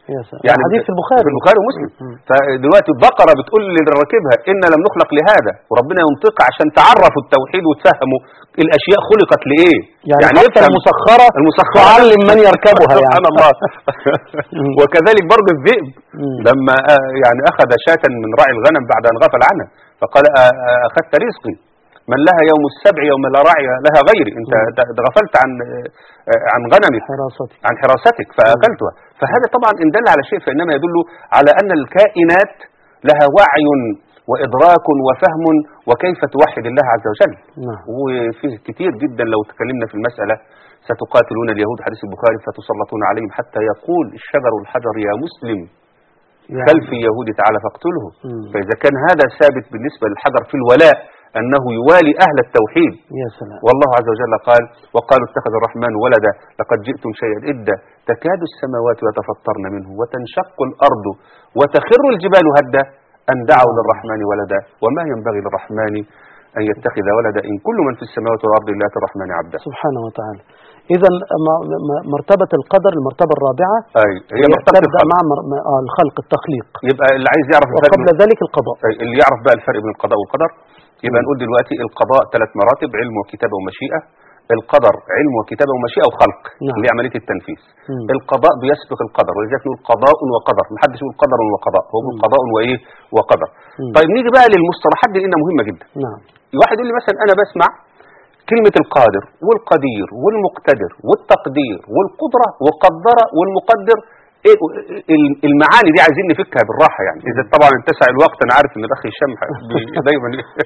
يا سلام. يعني حديث في البخاري في البخاري ومسلم. فدلوقتي بقرة بتقول اللي راكبها إن لم نخلق لهذا، وربنا ينطق عشان تعرفوا التوحيد وتفهموا الأشياء خلقت لإيه. يعني, يعني حتى المسخرة المسخرة تعلم من يركبها يعني. سبحان الله. وكذلك برضه الذئب لما يعني أخذ شاة من راعي الغنم بعد أن غفل عنها فقال أخذت رزقي، من لها يوم السبع يوم لا راعي لها غيري، انت غفلت عن عن غنمك حراستك. عن حراستك فاكلتها. فهذا طبعا ان دل على شيء فانما يدل على ان الكائنات لها وعي وادراك وفهم وكيف توحد الله عز وجل. نعم. وفيه كتير جدا لو تكلمنا في المسألة، ستقاتلون اليهود حديث البخاري فتسلطون عليهم حتى يقول الشجر الحجر يا مسلم يعني خلف اليهود تعالى فاقتله. فإذا كان هذا ثابت بالنسبة للحجر في الولاء أنه يوالي أهل التوحيد. يا سلام. والله عز وجل قال وقالوا اتخذ الرحمن ولدا لقد جئتم شيئا إدا تكاد السماوات يتفطرن منه وتنشق الأرض وتخر الجبال هدا أن دعوا للرحمن ولدا وما ينبغي للرحمن أن يتخذ ولدا إن كل من في السماوات والأرض إلا أتى الرحمن عبدا. سبحانه وتعالى. إذا مرتبة القدر المرتبة الرابعة أي هي مرتبة تبدأ مع الخلق التخليق. يبقى اللي عايز يعرف وقبل ذلك القضاء. اللي يعرف بقى الفرق بين القضاء والقدر يبقى نقول دلوقتي القضاء ثلاث مراتب: علم وكتابة ومشيئة. القدر علم وكتابة ومشيئة وخلق. نعم. اللي عملية التنفيذ. مم. القضاء بيسبق القدر ولذلك نقول قضاء وقدر، ما حدش يقول قدر وقضاء، هو يقول قضاء وايه وقدر. مم. طيب نيجي بقى للمصطلحات دي لانها مهمة جدا. نعم. واحد يقول لي مثلا انا بسمع كلمة القادر والقدير والمقتدر والتقدير والقدرة وقدر والمقدر، ايه المعاني دي عايزين نفكها بالراحة يعني. اذا طبعا اتسع الوقت انا عارف ان الاخ هشام دايما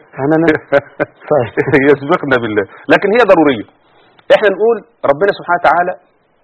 يسبقنا بالله، لكن هي ضرورية. احنا نقول ربنا سبحانه وتعالى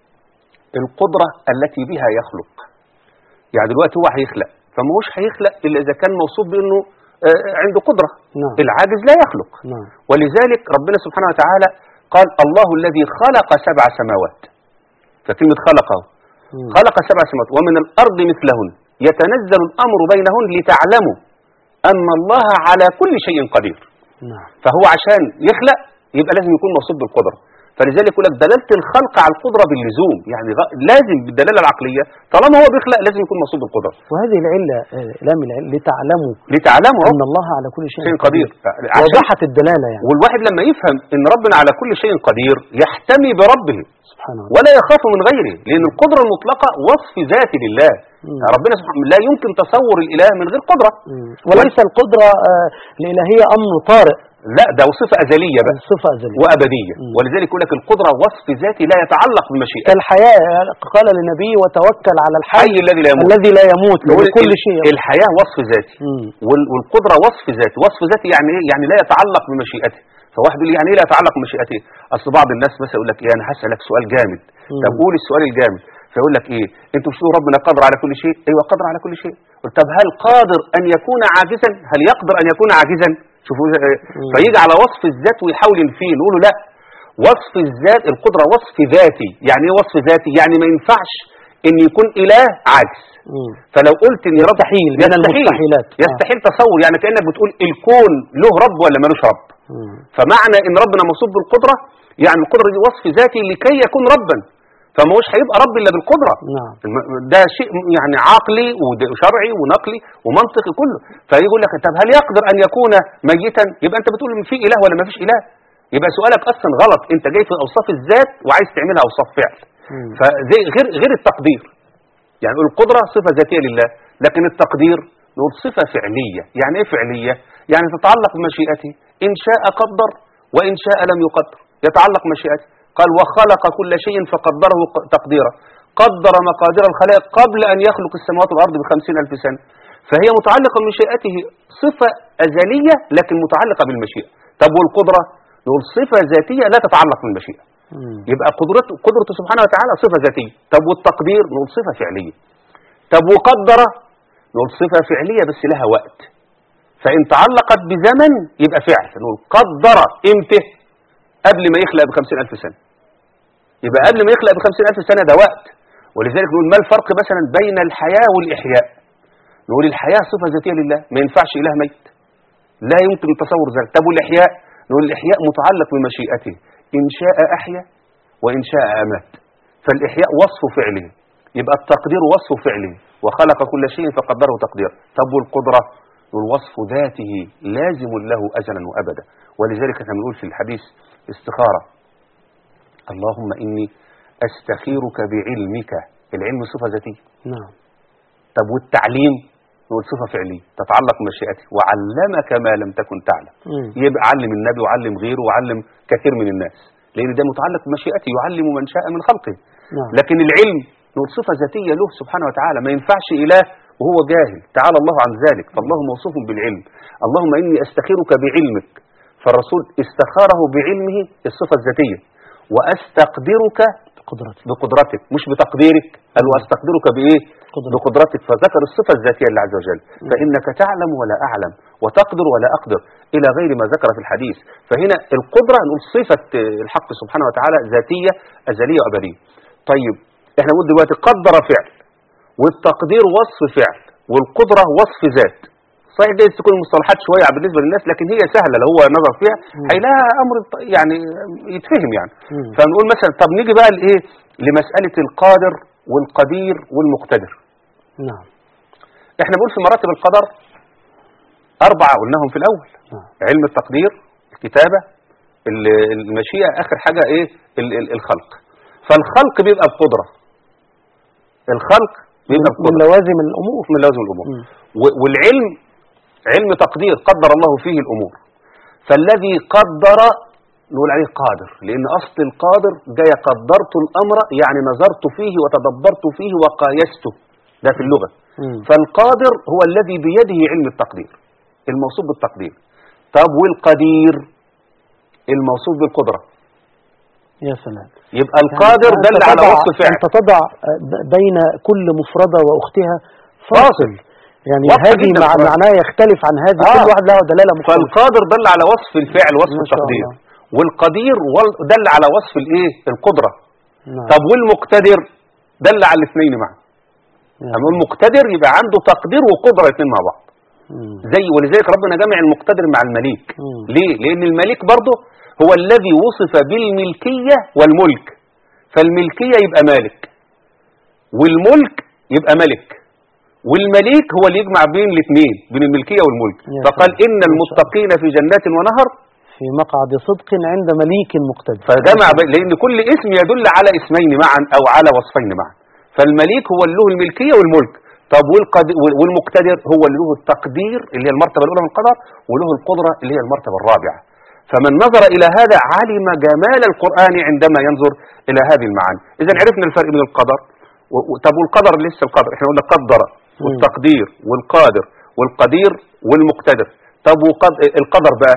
القدرة التي بها يخلق. يعني دلوقتي هو هيخلق فما هوش هيخلق الا اذا كان موصوف بانه عنده قدرة. نعم. العاجز لا يخلق. نعم. ولذلك ربنا سبحانه وتعالى قال الله الذي خلق سبع سماوات، فكلمة خلقه خلق سبع سماوات ومن الأرض مثلهن يتنزل الأمر بينهن لتعلموا أن الله على كل شيء قدير. نعم. فهو عشان يخلق يبقى لازم يكون موصوف بالقدرة، فلذلك يقول لك دلالة الخلق على القدرة باللزوم، يعني لازم بالدلالة العقلية طالما هو بيخلق لازم يكون موصوف بالقدرة. وهذه العلة لام العلة لتعلموا لتعلموا أن الله على كل شيء قدير. وضحت الدلالة يعني. والواحد لما يفهم أن ربنا على كل شيء قدير يحتمي بربه سبحانه ولا يخاف من غيره، لأن القدرة المطلقة وصف ذاتي لله. يعني ربنا سبحانه لا يمكن تصور الإله من غير قدرة. مم. وليس القدرة آه الإلهية أمر طارئ، لا ده صفة أزلية بقى، صفة أزلية وأبدية. مم. ولذلك يقول لك القدرة وصف ذاتي لا يتعلق بمشيئة. الحياة قال للنبي وتوكل على الحي الذي لا يموت الذي لا يموت كل شيء. الحياة وصف ذاتي والقدرة وصف ذاتي. وصف ذاتي يعني ايه؟ يعني لا يتعلق بمشيئته. فواحد يقول لي يعني ايه لا يتعلق بمشيئته؟ اصل بعض الناس مثلا يقول لك ايه انا هسألك سؤال جامد. طب قول السؤال الجامد. فيقول لك ايه انتوا مش بتقولوا ربنا قادر على كل شيء؟ ايوه قادر على كل شيء. قلت طب هل قادر ان يكون عاجزا؟ هل يقدر ان يكون عاجزا؟ شوفوا فيجي على وصف الذات ويحاول ينفيه، نقول له لا وصف الذات القدرة وصف ذاتي. يعني ايه وصف ذاتي؟ يعني ما ينفعش ان يكون اله عاجز. مم. فلو قلت ان رب يستحيل من المستحيلات يستحيل آه. تصور، يعني كأنك بتقول الكون له رب ولا ملوش رب. مم. فمعنى ان ربنا موصوف بالقدرة يعني القدرة دي وصف ذاتي لكي يكون ربا، فما هوش هيبقى رب الا بالقدرة. نعم. ده شيء يعني عقلي وشرعي ونقلي ومنطقي كله. فيقول لك طب هل يقدر ان يكون ميتا؟ يبقى انت بتقول في اله ولا ما فيش اله، يبقى سؤالك اصلا غلط. انت جاي في اوصاف الذات وعايز تعملها اوصاف فعل. فزي غير غير التقدير. يعني نقول القدرة صفة ذاتية لله، لكن التقدير نقول صفة فعلية. يعني ايه فعلية؟ يعني تتعلق بمشيئته، ان شاء قدر وان شاء لم يقدر، يتعلق بمشيئته. قال وخلق كل شيء فقدره تقديرا، قدر مقادير الخلائق قبل أن يخلق السماوات والأرض بخمسين ألف سنة. فهي متعلقة بمشيئته، صفة أزلية لكن متعلقة بالمشيئة. طب والقدرة نقول صفة ذاتية لا تتعلق بالمشيئة. يبقى قدرته قدرته سبحانه وتعالى صفة ذاتية. طب والتقدير نقول صفة فعلية. طب وقدر نقول صفة فعلية بس لها وقت، فإن تعلقت بزمن يبقى فعل. نقول قدر امتى؟ قبل ما يخلق بخمسين ألف سنة. يبقى قبل ما يخلق بخمسين ألف سنة ده وقت. ولذلك نقول ما الفرق مثلا بين الحياة والإحياء؟ نقول الحياة صفة ذاتية لله، ما ينفعش إله ميت، لا يمكن تصور ذلك. طب والإحياء؟ نقول الإحياء متعلق بمشيئته، إن شاء أحيا وإن شاء أمات. فالإحياء وصف فعله، يبقى التقدير وصف فعله، وخلق كل شيء فقدره تقدير. طب والقدرة والوصف ذاته لازم له أزلا وأبدا. ولذلك احنا بنقول في الحديث استخارة، اللهم إني أستخيرك بعلمك. العلم صفة ذاتية. نعم. طب والتعليم نقول صفة فعلية تتعلق بمشيئته، وعلمك ما لم تكن تعلم. مم. يبقى علم النبي وعلم غيره وعلم كثير من الناس، لأن ده متعلق بمشيئته، يعلم من شاء من خلقه. نعم. لكن العلم نقول صفة ذاتية له سبحانه وتعالى، ما ينفعش إله وهو جاهل، تعالى الله عن ذلك، فالله موصوف بالعلم. اللهم إني أستخيرك بعلمك، فالرسول استخاره بعلمه الصفة الذاتية، وأستقدرك قدرتك بقدرتك مش بتقديرك، قال وأستقدرك بإيه؟ قدرتك. بقدرتك، فذكر الصفة الذاتية لله عز وجل، فإنك تعلم ولا أعلم، وتقدر ولا أقدر، إلى غير ما ذكر في الحديث. فهنا القدرة نقول صفة الحق سبحانه وتعالى ذاتية أزلية وأبدية. طيب احنا نقول دلوقتي قدر فعل، والتقدير وصف فعل، والقدرة وصف ذات. صحيح جايز تكون المصطلحات شوية بالنسبة للناس، لكن هي سهلة لو هو نظر فيها هيلاقيها أمر يعني يتفهم يعني. مم. فنقول مثلا طب نيجي بقى لإيه؟ لمسألة القادر والقدير والمقتدر. نعم. احنا بنقول في مراتب القدر أربعة قلناهم في الأول. نعم. علم التقدير، الكتابة، المشيئة، آخر حاجة إيه؟ ال- ال- الخلق. فالخلق بيبقى بقدرة، الخلق بيبقى من بقدرة لوازم الأمور. من لازم الأمور. مم. و- والعلم علم تقدير، قدر الله فيه الأمور. فالذي قدر نقول عليه قادر، لأن أصل القادر جاي قدرت الأمر، يعني نظرت فيه وتدبرت فيه وقايسته، ده في اللغة. مم. فالقادر هو الذي بيده علم التقدير، الموصوف بالتقدير. طب والقدير الموصوف بالقدرة. يا سلام. يبقى القادر يعني دل أنت على تضع- وصف فعل. أنت تضع بين كل مفردة وأختها فاصل، يعني واضحة هذه جدا مع الفرق. معناها يختلف عن هذه، آه. كل واحد له دلالة مختلفة. فالقادر دل على وصف الفعل، وصف ما شاء التقدير. الله. والقدير وال- دل على وصف الايه؟ القدرة. نعم. طب والمقتدر دل على الاثنين معا. يا اما المقتدر يبقى عنده تقدير وقدرة الاثنين مع بعض. مم. زي ولذلك ربنا جمع المقتدر مع المليك. مم. ليه؟ لأن المليك برضه هو الذي وصف بالملكية والملك. فالملكية يبقى مالك، والملك يبقى ملك، والمليك هو اللي يجمع بين الاثنين، بين الملكية والملك. يا فقال سلام. إن المتقين في جنات ونهر، في مقعد صدق عند مليك مقتدر. فجمع بين، لأن كل اسم يدل على اسمين معا أو على وصفين معا. فالمليك هو اللي له الملكية والملك. طب والقد- والمقتدر هو اللي له التقدير اللي هي المرتبة الأولى من القدر، وله القدرة اللي هي المرتبة الرابعة. فمن نظر إلى هذا علم جمال القرآن عندما ينظر إلى هذه المعاني. إذا عرفنا الفرق بين القدر و- و- طب والقدر لسه القدر، احنا قلنا قدر والتقدير والقادر والقدير والمقتدر. طب وقد القدر بقى،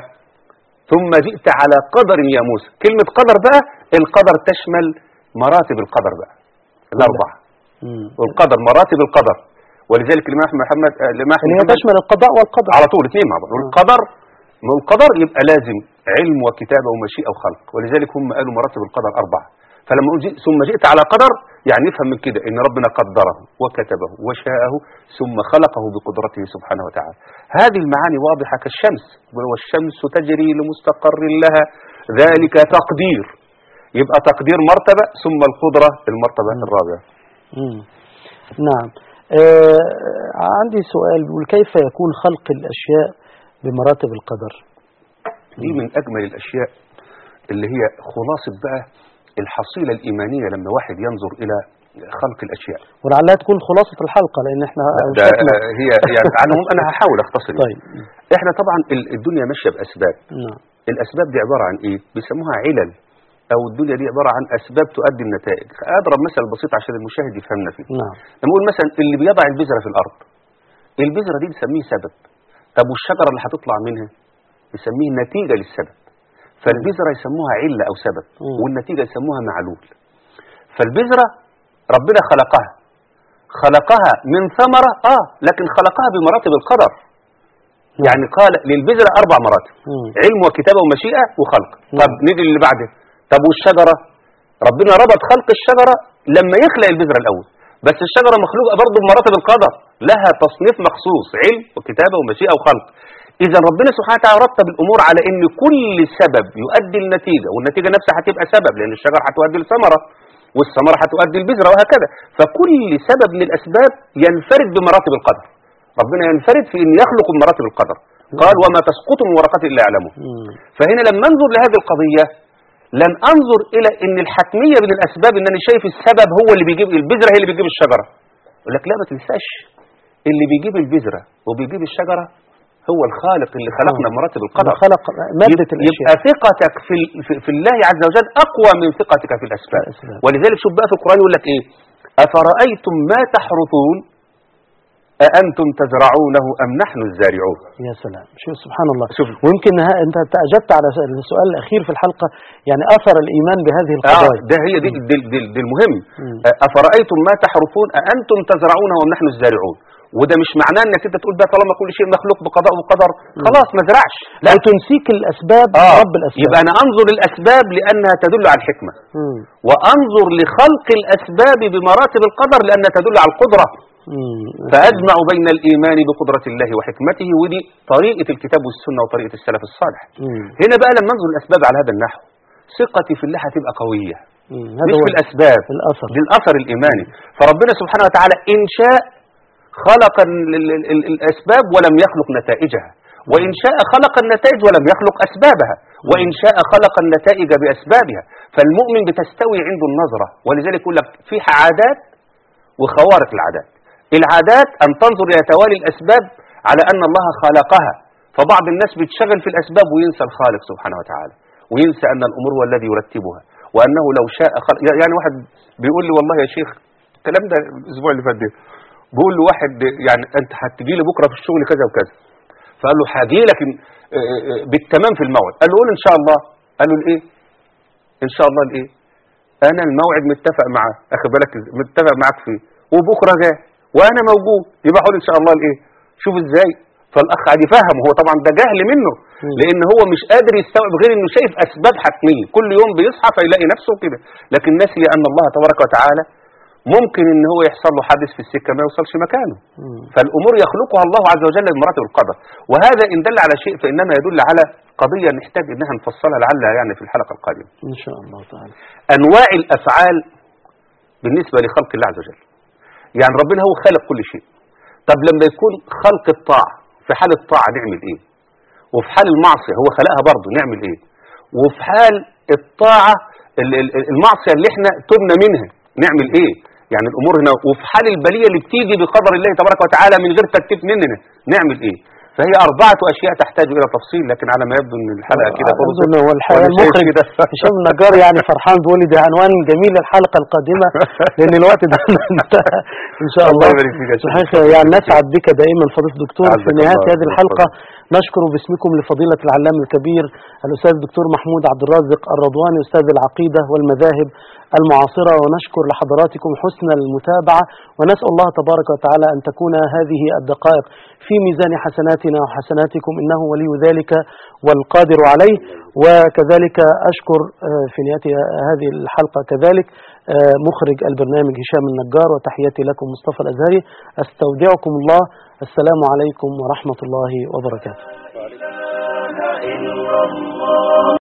ثم جئت على قدر يا موسى. كلمة قدر بقى، القدر تشمل مراتب القدر بقى الأربعة. مم. والقدر مراتب القدر، ولذلك الإمام أحمد محمد الإمام أحمد اللي هي محمد تشمل القضاء والقدر على طول اثنين مع بعض. والقدر والقدر يبقى لازم علم وكتابة ومشيئة وخلق، ولذلك هم قالوا مراتب القدر أربعة. فلما نقول جئ- ثم جئت على قدر، يعني نفهم من كده إن ربنا قدره وكتبه وشاءه ثم خلقه بقدرته سبحانه وتعالى. هذه المعاني واضحة كالشمس، والشمس تجري لمستقر لها، ذلك تقدير. يبقى تقدير مرتبة، ثم القدرة المرتبة الرابعة. مم. نعم. آه عندي سؤال بيقول كيف يكون خلق الأشياء بمراتب القدر؟ دي من أجمل الأشياء اللي هي خلاصة بقى الحصيلة الإيمانية لما واحد ينظر إلى خلق الأشياء. ولعلها تكون خلصة الحلقة، لأن احنا ده أوشكنا. هي يعني على العموم أنا هحاول أختصر. طيب. إحنا طبعا ال- الدنيا ماشية بأسباب. نعم. الأسباب دي عبارة عن إيه؟ بيسموها علل، أو الدنيا دي عبارة عن أسباب تؤدي النتائج. أضرب مثل بسيط عشان المشاهد يفهمنا فيه. نعم. لما نقول مثلا اللي بيضع البذرة في الأرض، البذرة دي بنسميه سبب. طب والشجرة اللي هتطلع منها بنسميه نتيجة للسبب. فالبذرة يسموها علة أو سبب، مم. والنتيجة يسموها معلول. فالبذرة ربنا خلقها خلقها من ثمرة آه لكن خلقها بمراتب القدر. يعني قال للبذرة أربع مراتب: مم. علم وكتابة ومشيئة وخلق. مم. طب نيجي اللي بعده. طب والشجرة ربنا ربط خلق الشجرة لما يخلق البذرة الأول، بس الشجرة مخلوقة برضه بمراتب القدر، لها تصنيف مخصوص: علم وكتابة ومشيئة وخلق. إذا ربنا سبحانه وتعالى رتب الأمور على إن كل سبب يؤدي النتيجة، والنتيجة نفسها هتبقى سبب، لأن الشجرة هتؤدي الثمرة. والثمرة هتؤدي البذرة وهكذا. فكل سبب من الأسباب ينفرد بمراتب القدر. ربنا ينفرد في أن يخلق مراتب القدر. قال وما تسقط من ورقة إلا يعلمه. فهنا لما انظر لهذه القضية لن أنظر إلى أن الحتمية من الأسباب أن أنا شايف السبب هو اللي بيجيب البذرة هي اللي بيجيب الشجرة. يقول لك لا ما تنساش اللي بيجيب البذرة وبيجيب الشجرة هو الخالق اللي خلقنا مراتب القدر. خلق مادة الأشياء. يبقى ثقتك في, في, في الله عز وجل أقوى من ثقتك في الأسباب. ولذلك شوف بقى في القرآن يقول لك إيه أفرأيتم ما تحرثون أأنتم تزرعونه أم نحن الزارعون. يا سلام شوف سبحان الله. شوف. ويمكن أنت أجبت على السؤال الأخير في الحلقة يعني أثر الإيمان بهذه القضايا. آه ده هي دي, دي, دي, دي المهم. أفرأيتم ما تحرثون أأنتم تزرعونه أم نحن الزارعون. وده مش معناه انك انت تقول بقى طالما كل شيء مخلوق بقضاء وقدر خلاص ما زرعش. لا تنسيك الاسباب. آه. رب الاسباب. يبقى انا انظر الاسباب لانها تدل على الحكمه. مم. وانظر لخلق الاسباب بمراتب القدر لانها تدل على القدره. مم. فاجمع بين الايمان بقدره الله وحكمته ودي طريقه الكتاب والسنه وطريقه السلف الصالح. مم. هنا بقى لما انظر الاسباب على هذا النحو ثقتي في الله هتبقى قويه. مش في الاسباب الاثر للاثر الايماني. فربنا سبحانه وتعالى ان شاء خلق الأسباب ولم يخلق نتائجها وإن شاء خلق النتائج ولم يخلق أسبابها وإن شاء خلق النتائج بأسبابها. فالمؤمن بتستوي عنده النظرة. ولذلك يقول لك في عادات وخوارق العادات. العادات أن تنظر إلى توالي الأسباب على أن الله خلقها. فبعض الناس بيتشغل في الأسباب وينسى الخالق سبحانه وتعالى وينسى أن الأمور هو الذي يرتبها وأنه لو شاء خلق. يعني واحد بيقول لي والله يا شيخ الكلام ده الأسبوع اللي فات ده بقول له واحد يعني انت هتجي لي بكره في الشغل كذا وكذا. فقال له هاجي لك بالتمام في الموعد. قال له قول ان شاء الله. قال له الايه ان شاء الله الايه انا الموعد متفق معاه اخد بالك متفق معاك فيه وبكره جاي وانا موجود يبقى قول ان شاء الله الايه. شوف ازاي. فالاخ قاعد يفهم هو طبعا ده جهل منه لان هو مش قادر يستوعب غير انه شايف اسباب حتميه كل يوم بيصحى فيلاقي نفسه كده لكن نسي ان الله تبارك وتعالى ممكن ان هو يحصل له حادث في السكه ما يوصلش مكانه. مم. فالامور يخلقها الله عز وجل بمراتب القدر. وهذا ان دل على شيء فانما يدل على قضيه نحتاج انها نفصلها لعلها يعني في الحلقه القادمه ان شاء الله تعالى. انواع الافعال بالنسبه لخلق الله عز وجل. يعني ربنا هو خالق كل شيء. طب لما يكون خلق الطاعه في حال الطاعه نعمل ايه وفي حال المعصيه هو خلقها برضه نعمل ايه وفي حال الطاعه المعصيه اللي احنا تبنى منها نعمل ايه. يعني الامور هنا وفي حال البليه اللي بتيجي بقدر الله تبارك وتعالى من غير ترتيب مننا نعمل ايه. فهي اربعه اشياء تحتاج الى تفصيل لكن على ما يبدو ان الحلقه كده خلصت. هو الحقيقه المخرج هشام النجار يعني فرحان بيقول لي ده عنوان جميل للحلقه القادمه لان الوقت ده انتهى ان شاء الله. صحيح يعني نسعد بك دائما فضيله الدكتور. في نهايه هذه الحلقه نشكر باسمكم لفضيله العلامه الكبير الاستاذ الدكتور محمود عبد الرازق الرضواني استاذ العقيده والمذاهب المعاصرة ونشكر لحضراتكم حسن المتابعة ونسأل الله تبارك وتعالى أن تكون هذه الدقائق في ميزان حسناتنا وحسناتكم إنه ولي ذلك والقادر عليه. وكذلك أشكر في نهاية هذه الحلقة كذلك مخرج البرنامج هشام النجار وتحياتي لكم مصطفى الأزهري. أستودعكم الله. السلام عليكم ورحمة الله وبركاته.